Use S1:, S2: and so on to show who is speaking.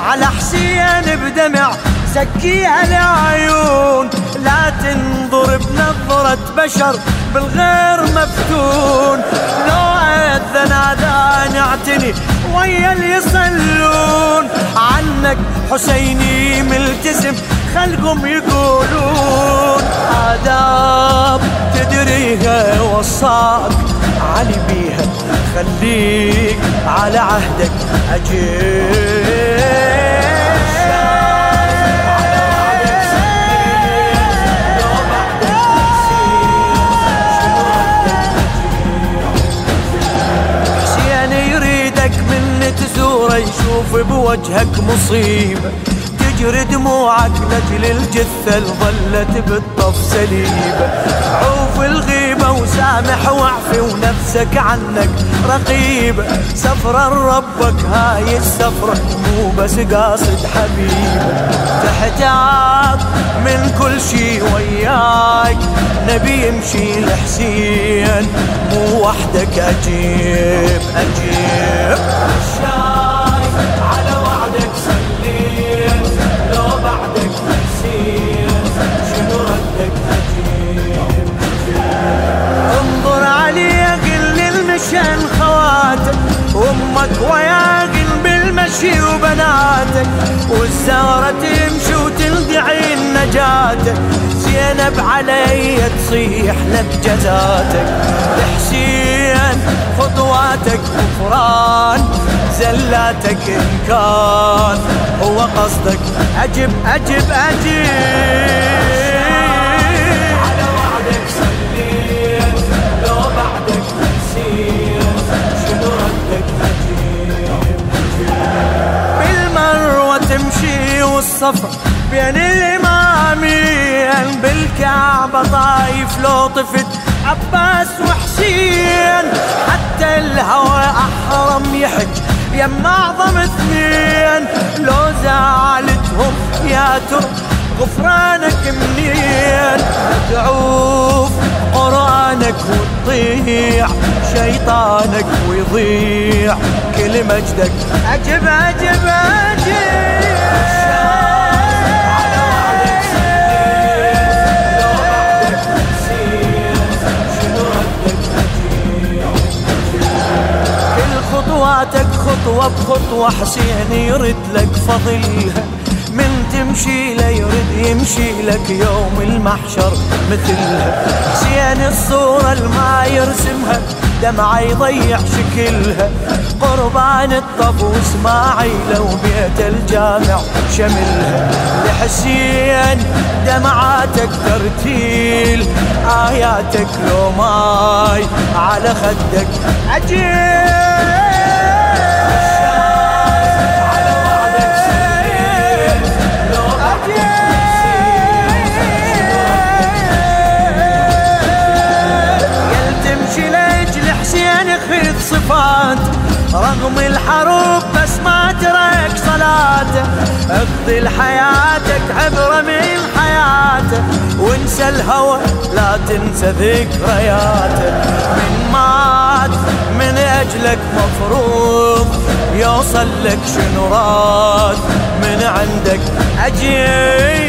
S1: على حسين بدمع سكيها العيون، لا تنظر بنظرة بشر بالغير مفتون. لو أذن أذان اعتني ويا اللي يصلون، عنك حسيني ملتزم خلقهم يقولون. آداب تدريها وصاك علي بيها، خليك على عهدك أجيب. تزوره يشوف بوجهك مصيبة، تجري دموعك لجل الجثة ظلت بالطف سليبة. عوف الغيبة وسامح واعفي ونفسك عنك رقيبة، سفرة ربك هاي السفرة مو بس قاصد حبيبة. تحتاج من كل شي وياك نبي يمشي لحسين، مو وحدك أجيب أجيب. شايف على وعدك سليم، لو بعدك حسين شنو ردك أجيب. انظر علي قل للمشان خواتك، أمك وياقل بالمشي وبناتك، والزهرة تمشي وتلدعي نجاتك. زينب علي تصيح لك جزاتك، لحسين خطواتك غفران، زلاتك إن كان هو قصدك أجب أجب أجب. على وعدك سليم، لو بعدك حسين شنو ردك أجيب. بالمروة تمشي والصفا بين الإمامين، بالكعبة طايف لو طفت عباس وحسين، حتى الهوى أحرم يحج يم أعظم اثنين. لو زعلتهم يا ترى غفرانك منين، تعوف قرآنك وتطيع شيطانك ويضيع كل مجدك أجب أجب أجب. خطواتك خطوة بخطوة حسين يرد لك فضلها، من تمشي لا يرد يمشي لك يوم المحشر مثلها. حسين الصورة الما يرسمها دمعة يضيع شكلها، قربان الطف واسماعيل وبيت الجامع شملها. لحسين دمعاتك ترتيل، آياتك لو ماي على خدك أجيب. صفات رغم الحروب بس ما ترك صلاته، اقضي لحياتك عبرة من حياته، وانسى الهوى لا تنسى ذكرياته. من مات من أجلك مفروض يوصل لك شنو راد من عندك أجيب.